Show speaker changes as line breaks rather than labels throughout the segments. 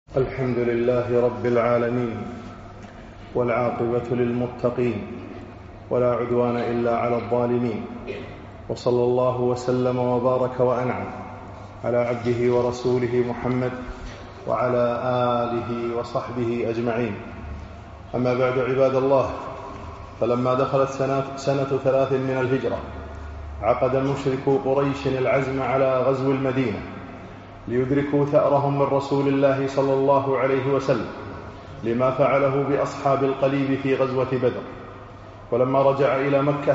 الحمد لله رب العالمين، والعاقبة للمتقين، ولا عدوان إلا على الظالمين، وصلى الله وسلم وبارك وأنعم على عبده ورسوله محمد وعلى آله وصحبه أجمعين. أما بعد، عباد الله، فلما دخلت سنة 3 من الهجرة عقد مشركو قريش العزم على غزو المدينة ليدركوا ثأرهم من رسول الله صلى الله عليه وسلم لما فعله بأصحاب القليب في غزوة بدر. ولما رجع إلى مكة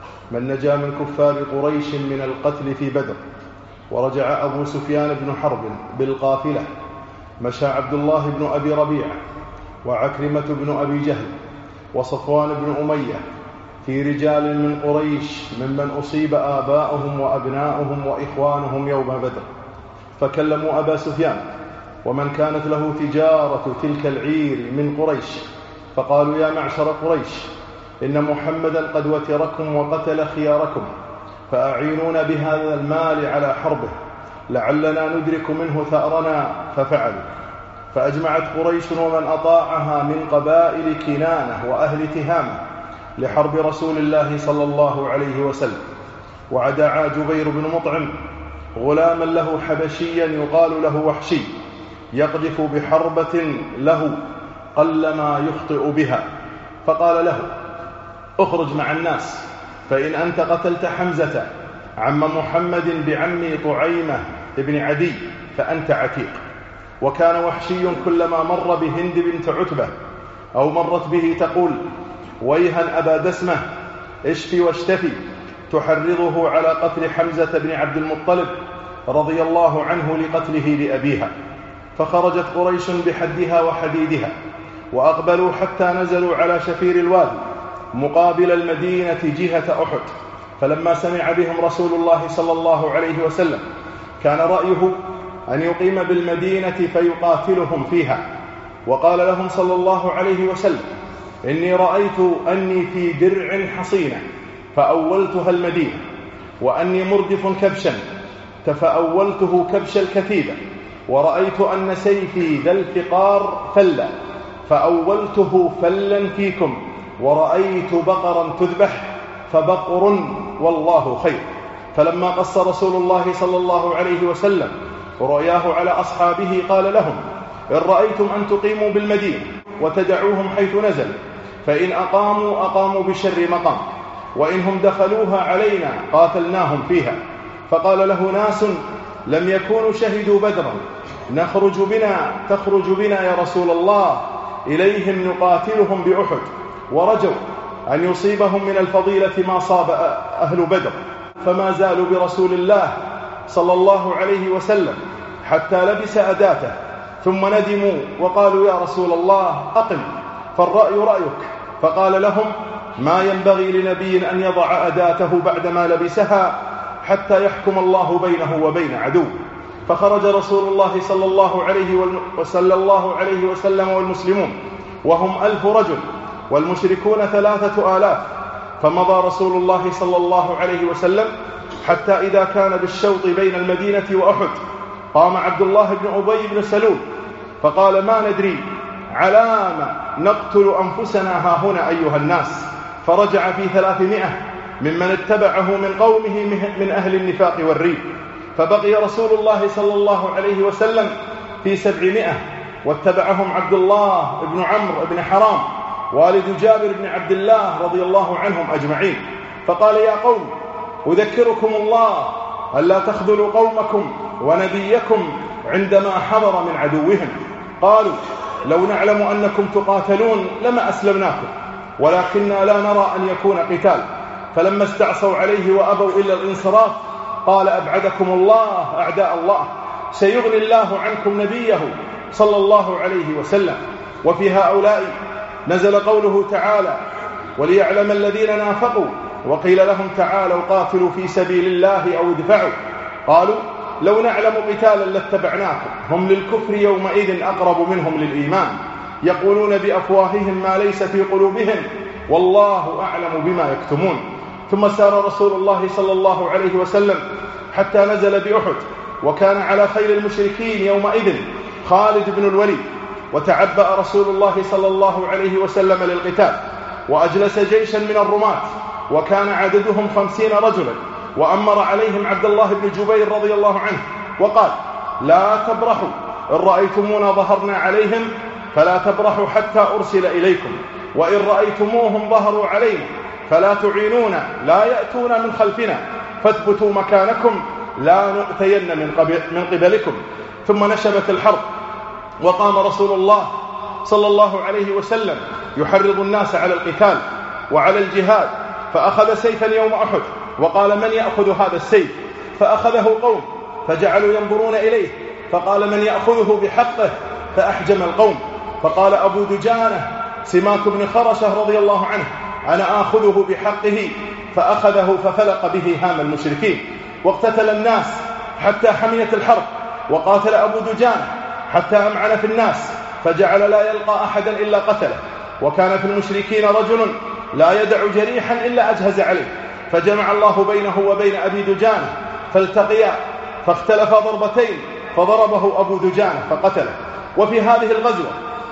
من نجا من كفار قريش من القتل في بدر، ورجع أبو سفيان بن حرب بالقافلة، مشى عبد الله بن أبي ربيعة وعكرمة بن أبي جهل وصفوان بن أمية في رجال من قريش ممن أصيب آباؤهم وأبناؤهم وإخوانهم يوم بدر، فكلموا أبا سفيان ومن كانت له تجارة تلك العير من قريش، فقالوا: يا معشر قريش، إن محمدا قد وتركم وقتل خياركم، فأعينونا بهذا المال على حربه لعلنا ندرك منه ثأرنا. ففعلوا، فأجمعت قريش ومن أطاعها من قبائل كنانة وأهل تهامة لحرب رسول الله صلى الله عليه وسلم. ودعا جبير بن مطعم غلاما له حبشيا يقال له وحشي يقذف بحربة له قلما يخطئ بها، فقال له: اخرج مع الناس، فإن أنت قتلت حمزة عم محمد بعمي طعيمة ابن عدي فأنت عتيق. وكان وحشي كلما مر بهند بنت عتبة أو مرت به تقول: ويها أبا دسمة، اشفي واشتفي، تحرضه على قتل حمزة بن عبد المطلب رضي الله عنه لقتله لأبيها. فخرجت قريش بحدها وحديدها وأقبلوا حتى نزلوا على شفير الوادي مقابل المدينة جهة أحد. فلما سمع بهم رسول الله صلى الله عليه وسلم كان رأيه أن يقيم بالمدينة فيقاتلهم فيها، وقال لهم صلى الله عليه وسلم: إني رأيت أني في درع حصينة فأولتها المدينة، وأني مردف كبشا فأولته كبش الكتيبة، ورأيت أن سيفي ذا الفقار فلا فأولته فلا فيكم، ورأيت بقرا تذبح فبقر والله خير. فلما قص رسول الله صلى الله عليه وسلم رؤياه على أصحابه قال لهم: إن رأيتم أن تقيموا بالمدينة وتدعوهم حيث نزل، فإن أقاموا بشر مقام، وإنهم دخلوها علينا قاتلناهم فيها. فقال له ناس لم يكونوا شهدوا بدرا: تخرج بنا يا رسول الله إليهم نقاتلهم بأحد. ورجوا أن يصيبهم من الفضيلة ما صاب أهل بدر، فما زالوا برسول الله صلى الله عليه وسلم حتى لبس أداته، ثم ندموا وقالوا: يا رسول الله أقم، فالرأي رأيك. فقال لهم: ما ينبغي لنبي أن يضع أداته بعدما لبسها حتى يحكم الله بينه وبين عدو. فخرج رسول الله صلى الله عليه وسلم والمسلمون وهم 1000 رجل، والمشركون 3000. فمضى رسول الله صلى الله عليه وسلم حتى إذا كان بالشوط بين المدينة وأحد قام عبد الله بن أبي بن سلول فقال: ما ندري علام نقتل أنفسنا هاهنا أيها الناس. فرجع في 300 ممن اتبعه من قومه من أهل النفاق والريب. فبقي رسول الله صلى الله عليه وسلم في 700، واتبعهم عبد الله بن عمرو بن حرام والد جابر بن عبد الله رضي الله عنهم أجمعين. فقال: يا قوم، أذكركم الله ألا تخذلوا قومكم ونبيكم عندما حضر من عدوهم. قالوا: لو نعلم أنكم تقاتلون لما أسلمناكم، ولكننا لا نرى أن يكون قتال. فلما استعصوا عليه وأبوا إلا الانصراف قال: أبعدكم الله أعداء الله، سيغني الله عنكم نبيه صلى الله عليه وسلم. وفي هؤلاء نزل قوله تعالى: وليعلم الذين نافقوا وقيل لهم تعالوا قاتلوا في سبيل الله أو ادفعوا، قالوا: لو نعلم قتالا لاتبعناكم، هم للكفر يومئذ أقرب منهم للإيمان، يقولون بأفواههم ما ليس في قلوبهم والله أعلم بما يكتمون. ثم سار رسول الله صلى الله عليه وسلم حتى نزل بأحد، وكان على خيل المشركين يومئذ خالد بن الوليد، وتعبأ رسول الله صلى الله عليه وسلم للقتال، وأجلس جيشا من الرماة وكان عددهم 50 رجلا، وأمر عليهم عبد الله بن جبير رضي الله عنه وقال: لا تبرحوا، إن رأيتمونا ظهرنا عليهم فلا تبرحوا حتى أرسل إليكم، وإن رأيتموهم ظهروا علينا فلا تعينونا، لا يأتون من خلفنا، فاثبتوا مكانكم لا نؤتين من قبلكم. ثم نشبت الحرب، وقام رسول الله صلى الله عليه وسلم يحرض الناس على القتال وعلى الجهاد، فأخذ سيفا يوم أحد وقال: من يأخذ هذا السيف؟ فأخذه قوم فجعلوا ينظرون إليه، فقال: من يأخذه بحقه؟ فأحجم القوم، فقال أبو دجانة سماك بن خرشة رضي الله عنه: أنا آخذه بحقه، فأخذه ففلق به هام المشركين. واقتتل الناس حتى حميت الحرب، وقاتل أبو دجانة حتى أمعن في الناس، فجعل لا يلقى أحدا إلا قتله. وكان في المشركين رجل لا يدع جريحا إلا أجهز عليه، فجمع الله بينه وبين أبي دجانة فالتقيا، فاختلف ضربتين، فضربه أبو دجانة فقتله. وفي هذه الغزوة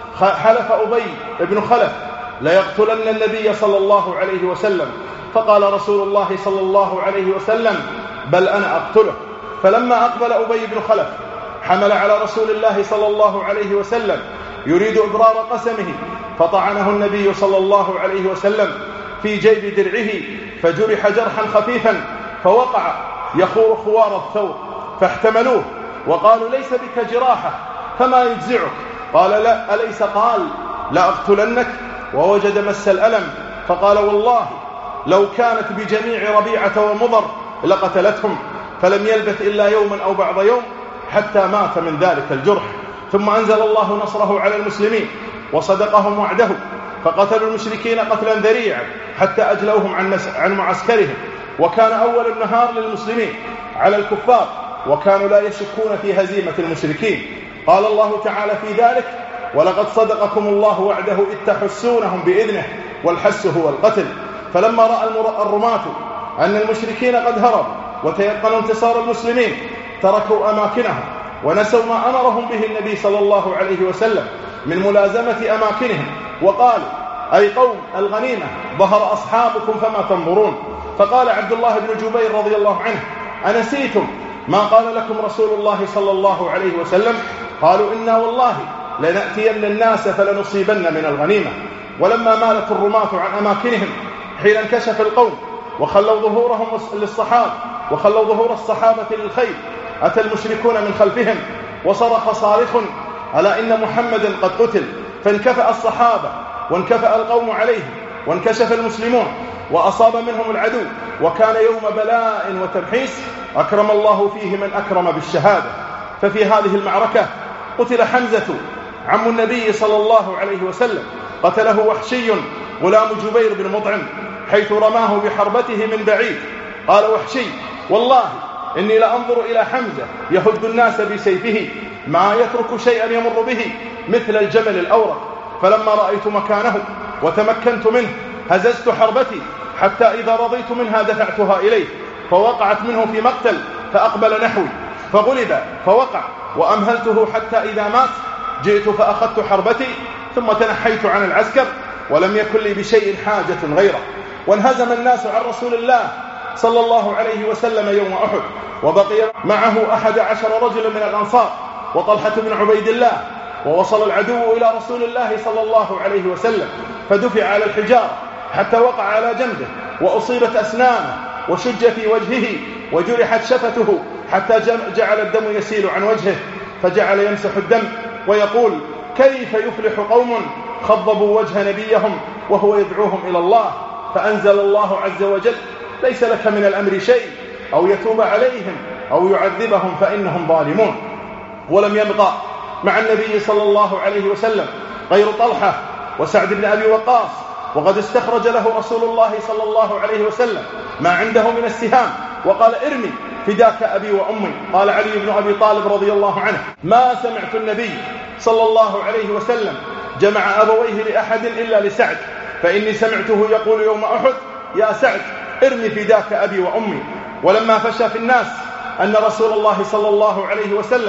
حلف أبي بن خلف ليقتلن النبي صلى الله عليه وسلم، فقال رسول الله صلى الله عليه وسلم: بل أنا أقتله. فلما أقبل أبي بن خلف حمل على رسول الله صلى الله عليه وسلم يريد إبرار قسمه، فطعنه النبي صلى الله عليه وسلم في جيب درعه، فجرح جرحا خفيفا، فوقع يخور خوار الثور، فاحتملوه وقالوا: ليس بك جراحة، فما يجزعك؟ قال: لا، أليس قال لا أقتلنك؟ ووجد مس الألم، فقال: والله لو كانت بجميع ربيعة ومضر لقتلتهم. فلم يلبث إلا يوما أو بعض يوم حتى مات من ذلك الجرح. ثم أنزل الله نصره على المسلمين وصدقهم وعده، فقتلوا المشركين قتلا ذريعا حتى أجلوهم عن معسكرهم، وكان أول النهار للمسلمين على الكفار، وكانوا لا يشكون في هزيمة المشركين. قال الله تعالى في ذلك: ولقد صدقكم الله وعده إذ تحسونهم بإذنه، والحس هو القتل. فلما رأى الرماة أن المشركين قد هربوا وتيقنوا انتصار المسلمين تركوا أماكنهم ونسوا ما أمرهم به النبي صلى الله عليه وسلم من ملازمة أماكنهم، وقالوا: أي قوم الغنيمة ظهر أصحابكم فما تنظرون. فقال عبد الله بن جبير رضي الله عنه: أنسيتم ما قال لكم رسول الله صلى الله عليه وسلم؟ قالوا: إنا والله لنأتين الناس فلنصيبن من الغنيمة. ولما مالت الرماة عن أماكنهم حين انكشف القوم وخلوا ظهورهم للصحابة وخلوا ظهور الصحابة للخيل، أتى المشركون من خلفهم وصرخ صارخ: ألا إن محمدا قد قتل. فانكفأ الصحابة وانكفأ القوم عليهم، وانكشف المسلمون وأصاب منهم العدو، وكان يوم بلاء وتمحيص أكرم الله فيه من أكرم بالشهادة. ففي هذه المعركة قتل حمزة عم النبي صلى الله عليه وسلم، قتله وحشي غلام جبير بن مطعم حيث رماه بحربته من بعيد. قال وحشي: والله إني لأنظر إلى حمزة يهد الناس بسيفه ما يترك شيئا يمر به مثل الجمل الأورق، فلما رأيت مكانه وتمكنت منه هززت حربتي حتى إذا رضيت منها دفعتها إليه، فوقعت منه في مقتل، فأقبل نحوي فغلب فوقع، وأمهلته حتى إذا مات جئت فأخذت حربتي ثم تنحيت عن العسكر، ولم يكن لي بشيء حاجة غيره. وانهزم الناس عن رسول الله صلى الله عليه وسلم يوم أحد، وبقي معه 11 رجلا من الأنصار وطلحة بن عبيد الله، ووصل العدو إلى رسول الله صلى الله عليه وسلم، فدفع على الحجارة حتى وقع على جنبه، وأصيبت أسنانه، وشج في وجهه، وجرحت شفته حتى جعل الدم يسيل عن وجهه، فجعل يمسح الدم ويقول: كيف يفلح قوم خضبوا وجه نبيهم وهو يدعوهم إلى الله؟ فأنزل الله عز وجل: ليس لك من الأمر شيء، أو يتوب عليهم أو يعذبهم فإنهم ظالمون. ولم يبقى مع النبي صلى الله عليه وسلم غير طلحة وسعد بن أبي وقاص، وقد استخرج له رسول الله صلى الله عليه وسلم ما عنده من السهام وقال: ارمي فداك أبي وأمي. قال علي بن أبي طالب رضي الله عنه: ما سمعت النبي صلى الله عليه وسلم جمع أبويه لأحد إلا لسعد، فإني سمعته يقول يوم أحد: يا سعد ارمي فداك أبي وأمي. ولما فشى في الناس أن رسول الله صلى الله عليه وسلم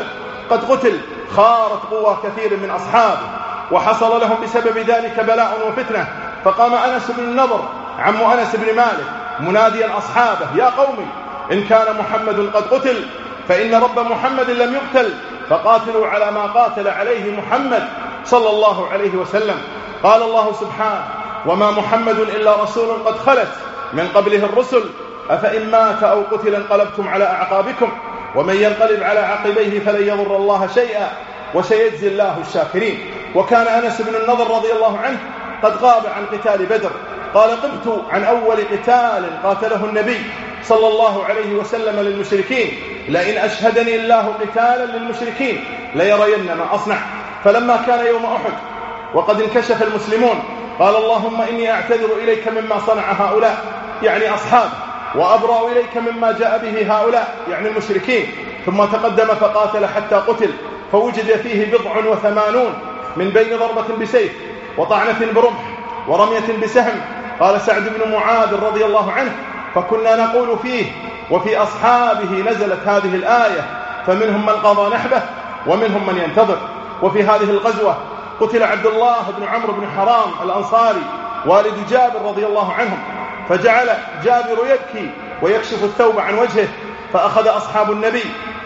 قد قتل خارت قوى كثير من أصحابه، وحصل لهم بسبب ذلك بلاء وفتنة. فقام أنس بن النضر عم أنس بن مالك مناديا أصحابه: يا قوم، إن كان محمد قد قتل فإن رب محمد لم يقتل، فقاتلوا على ما قاتل عليه محمد صلى الله عليه وسلم. قال الله سبحانه: وما محمد إلا رسول قد خلت من قبله الرسل أفإن مات أو قتل انقلبتم على أعقابكم ومن ينقلب على عقبيه فلن يضر الله شيئا وسيجزي الله الشاكرين. وكان أنس بن النضر رضي الله عنه قد غاب عن قتال بدر. قال: غبت عن أول قتال قاتله النبي صلى الله عليه وسلم للمشركين، لئن أشهدني الله قتالا للمشركين ليرين ما أصنع. فلما كان يوم أحد وقد انكشف المسلمون قال: اللهم إني أعتذر إليك مما صنع هؤلاء، يعني أصحابه، وأبرأ إليك مما جاء به هؤلاء، يعني المشركين. ثم تقدم فقاتل حتى قتل، فوجد فيه 87 من بين ضربة بسيف وطعنة برمح ورمية بسهم. قال سعد بن معاذ رضي الله عنه: فكنا نقول فيه وفي أصحابه نزلت هذه الآية، فمنهم من قضى نحبه ومنهم من ينتظر. وفي هذه الغزوة قتل عبد الله بن عمرو بن حرام الأنصاري والد جابر رضي الله عنهم، فجعل جابر يبكي ويكشف الثوب عن وجهه، فأخذ أصحاب النبي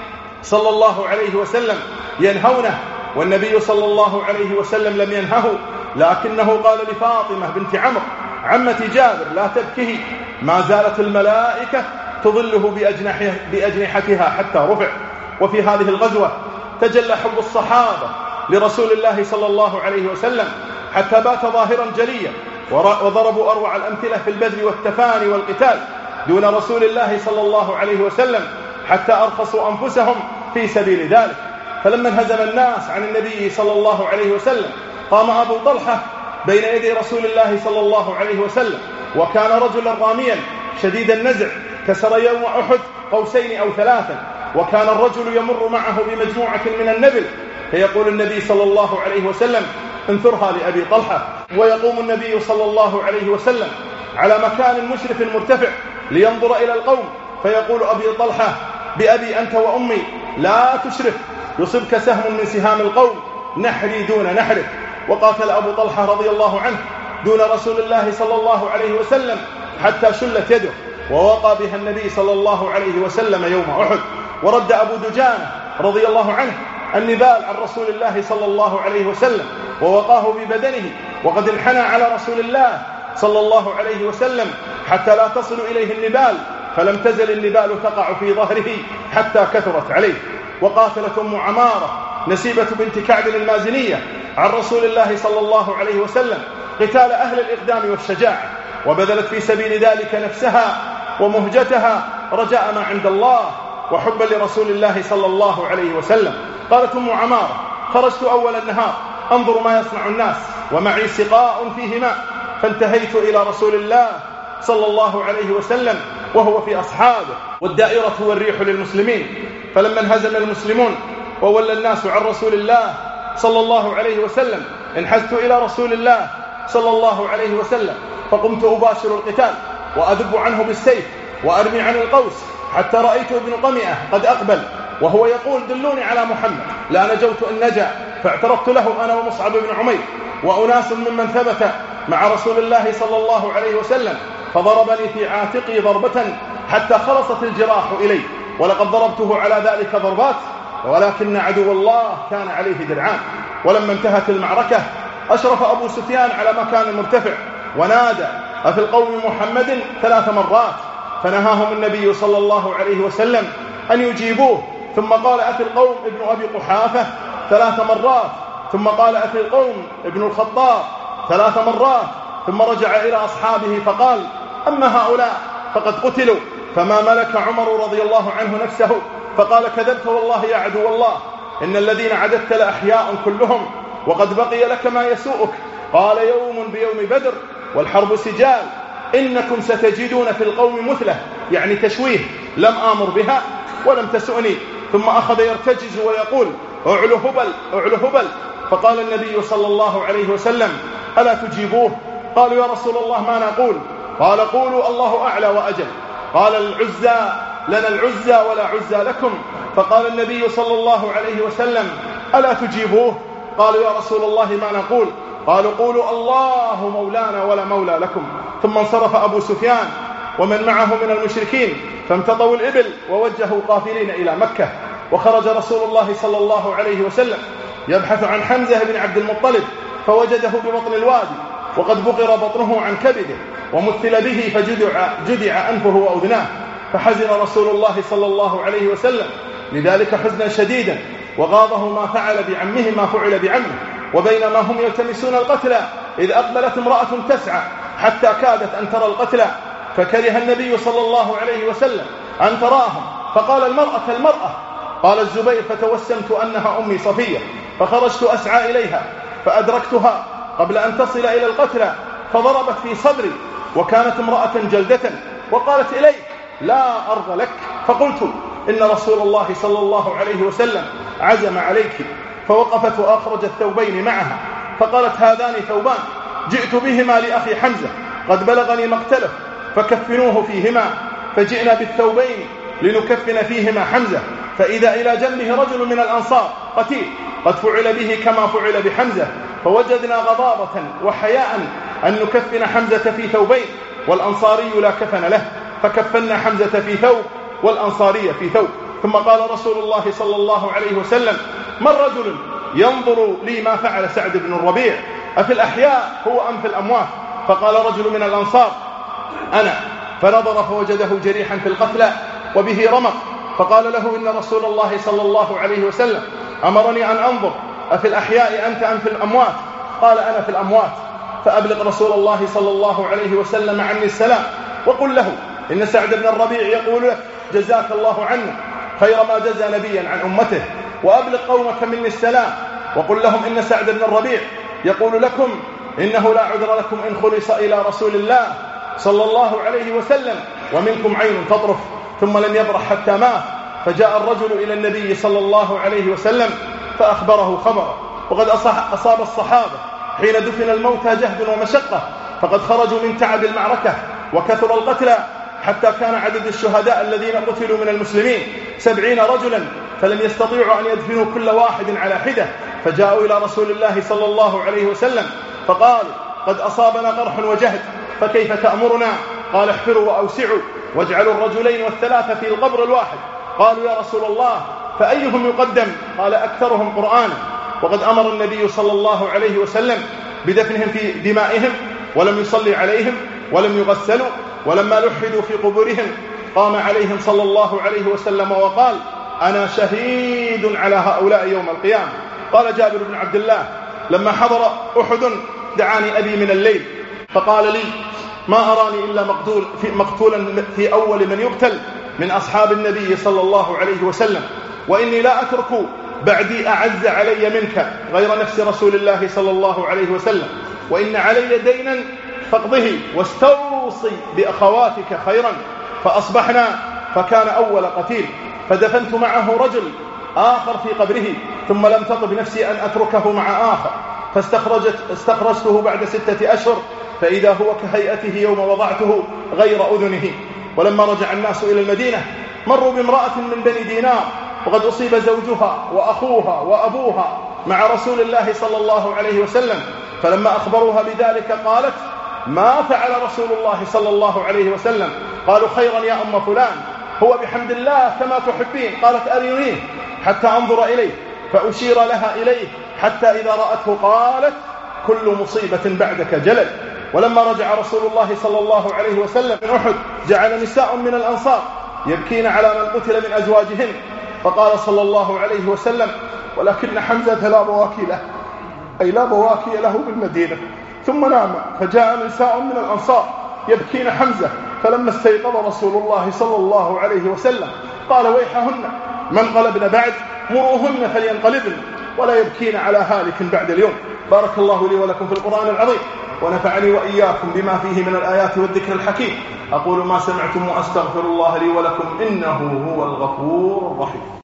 صلى الله عليه وسلم ينهونه، والنبي صلى الله عليه وسلم لم ينهه، لكنه قال لفاطمة بنت عمرو عمة جابر: لا تبكه، ما زالت الملائكة تظله بأجنحتها حتى رفع. وفي هذه الغزوة تجلى حب الصحابة لرسول الله صلى الله عليه وسلم حتى بات ظاهرا جليا، وضربوا أروع الأمثلة في البذل والتفاني والقتال دون رسول الله صلى الله عليه وسلم، حتى أرخصوا أنفسهم في سبيل ذلك. فلما انهزم الناس عن النبي صلى الله عليه وسلم قام أبو طلحة بين يدي رسول الله صلى الله عليه وسلم، وكان رجلا راميا شديد النزع، كسر يوم أحد قوسين أو 3، وكان الرجل يمر معه بمجموعة من النبل، فيقول النبي صلى الله عليه وسلم: انثرها لأبي طلحة. ويقوم النبي صلى الله عليه وسلم على مكان مشرف مرتفع لينظر إلى القوم، فيقول أبي طلحة: بأبي أنت وأمي لا تشرف، يصبك سهم من سهام القوم، نحري دون نحرك. وقاتل أبو طلحة رضي الله عنه دون رسول الله صلى الله عليه وسلم حتى شلت يده، ووقى بها النبي صلى الله عليه وسلم يوم أحد. ورد أبو دجانة رضي الله عنه النبال عن رسول الله صلى الله عليه وسلم ووقاه ببدنه، وقد انحنى على رسول الله صلى الله عليه وسلم حتى لا تصل إليه النبال، فلم تزل النبال تقع في ظهره حتى كثرت عليه. وقاتلت أم عمارة نسيبة بنت كعب المازنية عن رسول الله صلى الله عليه وسلم قتال أهل الإقدام والشجاعة، وبذلت في سبيل ذلك نفسها ومهجتها رجاء ما عند الله وحبا لرسول الله صلى الله عليه وسلم. قالت أم عمارة: خرجت أول النهار أنظر ما يصنع الناس ومعي سقاء فيه ماء، فانتهيت إلى رسول الله صلى الله عليه وسلم وهو في أصحابه، والدائرة والريح للمسلمين. فلما انهزم المسلمون وولى الناس عن رسول الله صلى الله عليه وسلم انحزت إلى رسول الله صلى الله عليه وسلم، فقمت أباشر القتال وأذب عنه بالسيف وأرمي عن القوس، حتى رأيت ابن قمئة قد أقبل وهو يقول: دلوني على محمد، لا نجوت إن نجا. فاعترضت له أنا ومصعب بن عمير وأناس ممن ثبت مع رسول الله صلى الله عليه وسلم، فضربني في عاتقي ضربة حتى خلصت الجراح إلي، ولقد ضربته على ذلك ضربات، ولكن عدو الله كان عليه درعان. ولما انتهت المعركة أشرف أبو سفيان على مكان مرتفع ونادى: أفي القوم محمد 3 مرات، فنهاهم النبي صلى الله عليه وسلم أن يجيبوه، ثم قال: أفي القوم ابن أبي قحافة 3 مرات، ثم قال: أفي القوم ابن الخطاب 3 مرات، ثم رجع إلى أصحابه فقال: أما هؤلاء فقد قتلوا. فما ملك عمر رضي الله عنه نفسه، فقال: كذبت والله يا عدو الله، إن الذين عددت لأحياء كلهم، وقد بقي لك ما يسوءك. قال: يوم بيوم بدر والحرب سجال، إنكم ستجدون في القوم مثله، يعني تشويه، لم آمر بها ولم تسؤني. ثم أخذ يرتجز ويقول: أعلو هبل أعلو هبل. فقال النبي صلى الله عليه وسلم: ألا تجيبوه؟ قالوا: يا رسول الله ما نقول؟ قال: قولوا الله أعلى وأجل. قال: العزى لنا العزى ولا عزى لكم، فقال النبي صلى الله عليه وسلم: ألا تجيبوه؟ قالوا: يا رسول الله ما نقول؟ قالوا: قولوا الله مولانا ولا مولى لكم. ثم انصرف أبو سفيان ومن معه من المشركين فامتطوا الإبل ووجهوا قافلين إلى مكة. وخرج رسول الله صلى الله عليه وسلم يبحث عن حمزة بن عبد المطلب فوجده ببطن الوادي وقد بقر بطنه عن كبده ومثل به فجدع أنفه وأذناه، فحزن رسول الله صلى الله عليه وسلم لذلك حزنا شديدا، وغاضه ما فعل بعمه. وبينما هم يلتمسون القتلى إذ أقبلت امرأة تسعى حتى كادت أن ترى القتلى، فكره النبي صلى الله عليه وسلم أن تراهم، فقال: المرأة. قال الزبير: فتوسمت أنها أمي صفية، فخرجت أسعى إليها فأدركتها قبل أن تصل إلى القتلى، فضربت في صدري، وكانت امرأة جلدة، وقالت إلي: لا أرض لك. فقلت: إن رسول الله صلى الله عليه وسلم عزم عليك. فوقفت وأخرجت ثوبين معها، فقالت: هذان ثوبان جئت بهما لأخي حمزة قد بلغني مقتله، فكفنوه فيهما. فجئنا بالثوبين لنكفن فيهما حمزة، فإذا إلى جنبه رجل من الأنصار قتيل قد فعل به كما فعل بحمزة، فوجدنا غضاضة وحياء أن نكفن حمزة في ثوبين والأنصاري لا كفن له، فكفنا حمزة في ثوب والأنصاري في ثوب. ثم قال رسول الله صلى الله عليه وسلم: من رجل ينظر لي ما فعل سعد بن الربيع، أفي الأحياء هو أم في الأموات؟ فقال رجل من الأنصار: أنا. فنظر فوجده جريحا في القتلى وبه رمق، فقال له: إن رسول الله صلى الله عليه وسلم أمرني أن أنظر أفي الأحياء أنت أم في الأموات؟ قال: أنا في الأموات. فأبلغ رسول الله صلى الله عليه وسلم عني السلام، وقل له: إن سعد بن الربيع يقول لك: جزاك الله عنا خير ما جزى نبيا عن أمته، وأبلغ قومك مني السلام، وقل لهم: إن سعد بن الربيع يقول لكم: إنه لا عذر لكم إن خلص إلى رسول الله صلى الله عليه وسلم ومنكم عين تطرف. ثم لم يبرح حتى مات، فجاء الرجل إلى النبي صلى الله عليه وسلم فأخبره خبره. وقد أصاب الصحابة حين دفن الموتى جهد ومشقة، فقد خرجوا من تعب المعركة وكثر القتلى، حتى كان عدد الشهداء الذين قتلوا من المسلمين 70 رجلا، فلم يستطيعوا أن يدفنوا كل واحد على حدة، فجاءوا إلى رسول الله صلى الله عليه وسلم فقالوا: قد أصابنا قرح وجهد، فكيف تأمرنا؟ قال: احفروا وأوسعوا واجعلوا الرجلين والثلاثة في القبر الواحد. قالوا: يا رسول الله فأيهم يقدم؟ قال: أكثرهم قرآنا. وقد أمر النبي صلى الله عليه وسلم بدفنهم في دمائهم، ولم يصلي عليهم ولم يغسلوا، ولما لحدوا في قبورهم قام عليهم صلى الله عليه وسلم وقال: أنا شهيد على هؤلاء يوم القيامة. قال جابر بن عبد الله: لما حضر أحد دعاني أبي من الليل فقال لي: ما أراني إلا مقتولا في أول من يقتل من أصحاب النبي صلى الله عليه وسلم، وإني لا أترك بعدي أعز علي منك غير نفس رسول الله صلى الله عليه وسلم، وإن علي دينا فاقضه واستوصي بأخواتك خيرا. فأصبحنا فكان أول قتيل، فدفنت معه رجل آخر في قبره، ثم لم تطب نفسي أن أتركه مع آخر، فاستخرجته بعد 6 أشهر، فإذا هو كهيئته يوم وضعته غير أذنه. ولما رجع الناس إلى المدينة مروا بامرأة من بني دينار، وقد أصيب زوجها وأخوها وأبوها مع رسول الله صلى الله عليه وسلم، فلما أخبروها بذلك قالت: ما فعل رسول الله صلى الله عليه وسلم؟ قالوا: خيرا يا أم فلان، هو بحمد الله كما تحبين. قالت: أرينيه حتى أنظر إليه، فأشير لها إليه حتى إذا رأته قالت: كل مصيبة بعدك جلل. ولما رجع رسول الله صلى الله عليه وسلم من أحد جعل نساء من الأنصار يبكين على من قتل من أزواجهن، فقال صلى الله عليه وسلم: ولكن حمزة لا بواكي له، أي لا بواكي له بالمدينة. ثم نام، فجاء نساء من الأنصار يبكين حمزة، فلما استيقظ رسول الله صلى الله عليه وسلم قال: ويحهن، من قلبن بعد مروهن فلينقلبن، ولا يبكين على هالك بعد اليوم. بارك الله لي ولكم في القرآن العظيم، ونفعني وإياكم بما فيه من الآيات والذكر الحكيم. أقول ما سمعتم وأستغفر الله لي ولكم، إنه هو الغفور الرحيم.